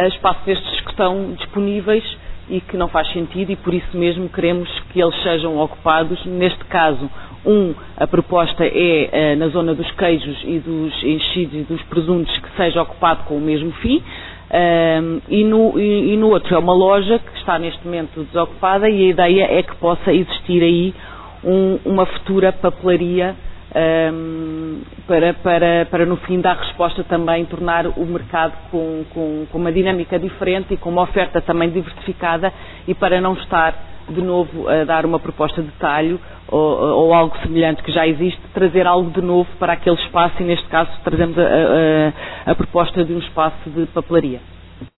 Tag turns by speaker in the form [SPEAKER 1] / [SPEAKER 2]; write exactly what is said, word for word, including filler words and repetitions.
[SPEAKER 1] espaços destes que estão disponíveis e que não faz sentido, e por isso mesmo queremos que eles sejam ocupados. Neste caso, um, a proposta é na zona dos queijos e dos enchidos e dos presuntos que seja ocupado com o mesmo fim. Um, e, no, e, e no outro é uma loja que está neste momento desocupada, e a ideia é que possa existir aí um, uma futura papelaria um, para, para, para no fim dar resposta também, tornar o mercado com, com, com uma dinâmica diferente e com uma oferta também diversificada, e para não estar de novo a dar uma proposta de talho ou, ou algo semelhante que já existe, trazer algo de novo para aquele espaço, e neste caso trazemos a, a, a proposta de um espaço de papelaria.